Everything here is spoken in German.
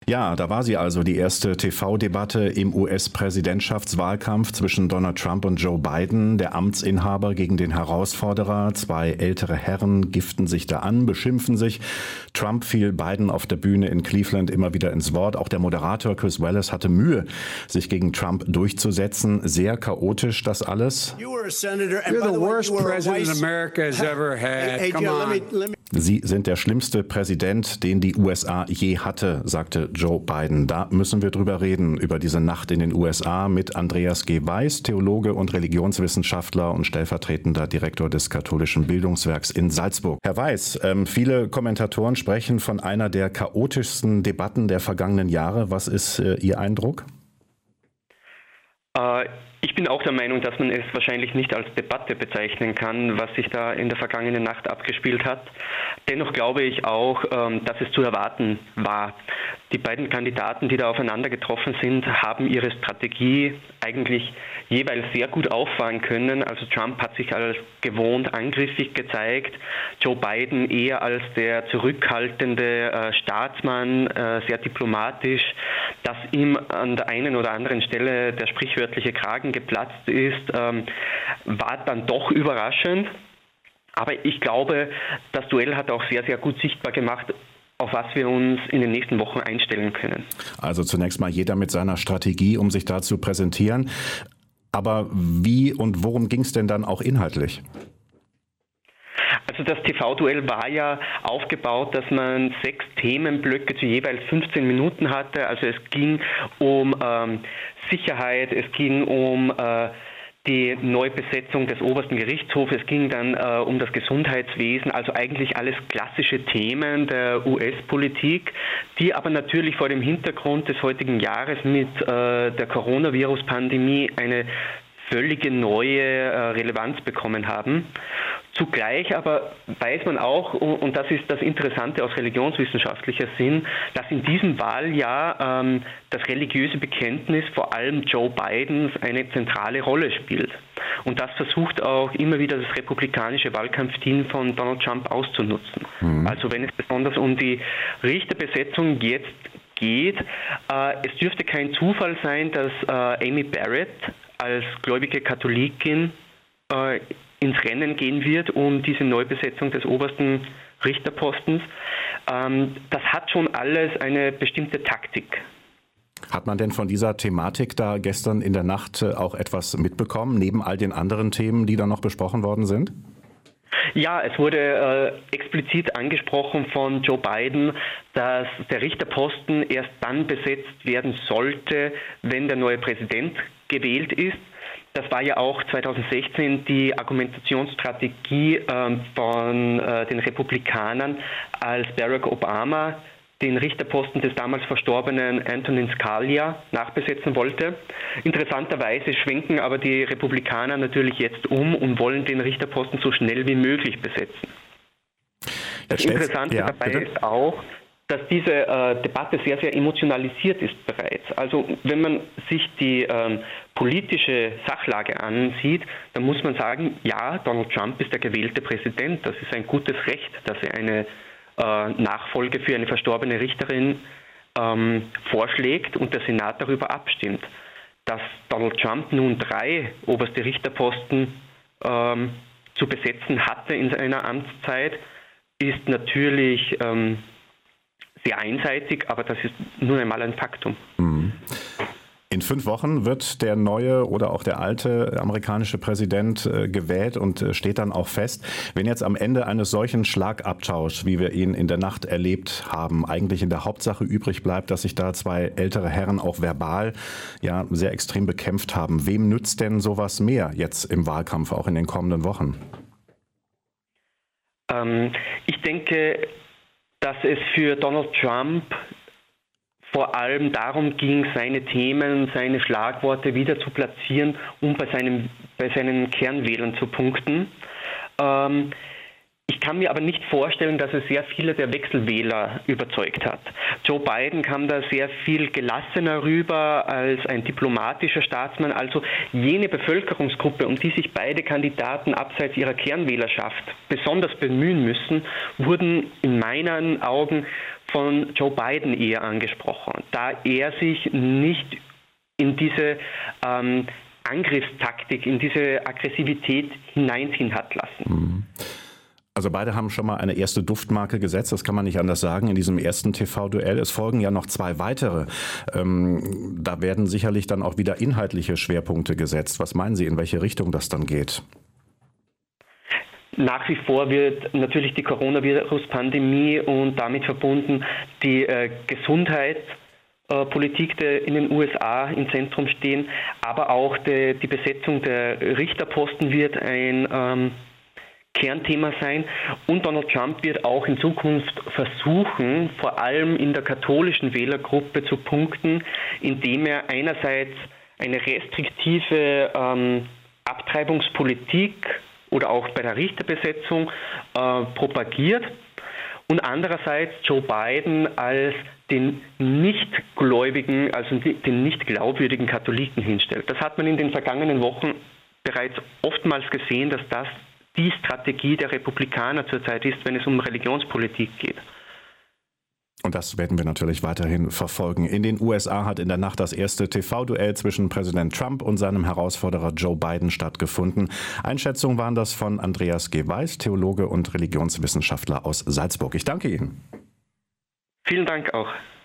Ja, da war sie also, die erste TV-Debatte im US-Präsidentschaftswahlkampf zwischen Donald Trump und Joe Biden, der Amtsinhaber gegen den Herausforderer. Zwei ältere Herren giften sich da an, beschimpfen sich. Trump fiel Biden auf der Bühne in Cleveland immer wieder ins Wort. Auch der Moderator Chris Wallace hatte Mühe, sich gegen Trump durchzusetzen. Sehr chaotisch das alles. You're the worst president America has ever had. Come on. Sie sind der schlimmste Präsident, den die USA je hatte, sagte Joe Biden. Da müssen wir drüber reden, über diese Nacht in den USA mit Andreas G. Weiß, Theologe und Religionswissenschaftler und stellvertretender Direktor des Katholischen Bildungswerks in Salzburg. Herr Weiß, viele Kommentatoren sprechen von einer der chaotischsten Debatten der vergangenen Jahre. Was ist Ihr Eindruck? Ich bin auch der Meinung, dass man es wahrscheinlich nicht als Debatte bezeichnen kann, was sich da in der vergangenen Nacht abgespielt hat. Dennoch glaube ich auch, dass es zu erwarten war. Die beiden Kandidaten, die da aufeinander getroffen sind, haben ihre Strategie eigentlich jeweils sehr gut auffahren können. Also Trump hat sich als gewohnt angriffig gezeigt, Joe Biden eher als der zurückhaltende Staatsmann, sehr diplomatisch, dass ihm an der einen oder anderen Stelle der sprichwörtliche Kragen geplatzt ist, war dann doch überraschend. Aber ich glaube, das Duell hat auch sehr, sehr gut sichtbar gemacht, auf was wir uns in den nächsten Wochen einstellen können. Also zunächst mal jeder mit seiner Strategie, um sich da zu präsentieren. Aber wie und worum ging es denn dann auch inhaltlich? Also das TV-Duell war ja aufgebaut, dass man 6 Themenblöcke zu jeweils 15 Minuten hatte. Also es ging um Sicherheit, es ging um die Neubesetzung des obersten Gerichtshofs, es ging dann um das Gesundheitswesen, also eigentlich alles klassische Themen der US-Politik, die aber natürlich vor dem Hintergrund des heutigen Jahres mit der Coronavirus-Pandemie eine völlige neue Relevanz bekommen haben. Zugleich aber weiß man auch, und das ist das Interessante aus religionswissenschaftlicher Sinn, dass in diesem Wahljahr das religiöse Bekenntnis vor allem Joe Bidens eine zentrale Rolle spielt. Und das versucht auch immer wieder das republikanische Wahlkampfteam von Donald Trump auszunutzen. Also wenn es besonders um die Richterbesetzung jetzt geht, es dürfte kein Zufall sein, dass Amy Barrett als gläubige Katholikin ins Rennen gehen wird um diese Neubesetzung des obersten Richterpostens. Das hat schon alles eine bestimmte Taktik. Hat man denn von dieser Thematik da gestern in der Nacht auch etwas mitbekommen, neben all den anderen Themen, die da noch besprochen worden sind? Ja, es wurde explizit angesprochen von Joe Biden, dass der Richterposten erst dann besetzt werden sollte, wenn der neue Präsident gewählt ist. Das war ja auch 2016 die Argumentationsstrategie von den Republikanern, als Barack Obama den Richterposten des damals verstorbenen Antonin Scalia nachbesetzen wollte. Interessanterweise schwenken aber die Republikaner natürlich jetzt um und wollen den Richterposten so schnell wie möglich besetzen. Das Interessante dabei ist auch, dass diese Debatte sehr, sehr emotionalisiert ist bereits. Also wenn man sich die politische Sachlage ansieht, dann muss man sagen, ja, Donald Trump ist der gewählte Präsident. Das ist ein gutes Recht, dass er eine Nachfolge für eine verstorbene Richterin vorschlägt und der Senat darüber abstimmt. Dass Donald Trump nun 3 oberste Richterposten zu besetzen hatte in seiner Amtszeit, ist natürlich sehr einseitig, aber das ist nun einmal ein Faktum. In 5 Wochen wird der neue oder auch der alte amerikanische Präsident gewählt und steht dann auch fest. Wenn jetzt am Ende eines solchen Schlagabtauschs, wie wir ihn in der Nacht erlebt haben, eigentlich in der Hauptsache übrig bleibt, dass sich da 2 ältere Herren auch verbal ja sehr extrem bekämpft haben. Wem nützt denn sowas mehr jetzt im Wahlkampf, auch in den kommenden Wochen? Ich denke, dass es für Donald Trump vor allem darum ging, seine Themen, seine Schlagworte wieder zu platzieren, um bei seinen Kernwählern zu punkten. Ich kann mir aber nicht vorstellen, dass es sehr viele der Wechselwähler überzeugt hat. Joe Biden kam da sehr viel gelassener rüber als ein diplomatischer Staatsmann. Also jene Bevölkerungsgruppe, um die sich beide Kandidaten abseits ihrer Kernwählerschaft besonders bemühen müssen, wurden in meinen Augen von Joe Biden eher angesprochen, da er sich nicht in diese Angriffstaktik, in diese Aggressivität hineinziehen hat lassen. Also beide haben schon mal eine erste Duftmarke gesetzt, das kann man nicht anders sagen, in diesem ersten TV-Duell. Es folgen ja noch 2 weitere. Da werden sicherlich dann auch wieder inhaltliche Schwerpunkte gesetzt. Was meinen Sie, in welche Richtung das dann geht? Nach wie vor wird natürlich die Coronavirus-Pandemie und damit verbunden die Gesundheitspolitik in den USA im Zentrum stehen, aber auch die Besetzung der Richterposten wird ein Kernthema sein. Und Donald Trump wird auch in Zukunft versuchen, vor allem in der katholischen Wählergruppe zu punkten, indem er einerseits eine restriktive Abtreibungspolitik oder auch bei der Richterbesetzung propagiert und andererseits Joe Biden als den Nichtgläubigen, also den nicht glaubwürdigen Katholiken hinstellt. Das hat man in den vergangenen Wochen bereits oftmals gesehen, dass das die Strategie der Republikaner zurzeit ist, wenn es um Religionspolitik geht. Und das werden wir natürlich weiterhin verfolgen. In den USA hat in der Nacht das erste TV-Duell zwischen Präsident Trump und seinem Herausforderer Joe Biden stattgefunden. Einschätzungen waren das von Andreas G. Weiß, Theologe und Religionswissenschaftler aus Salzburg. Ich danke Ihnen. Vielen Dank auch.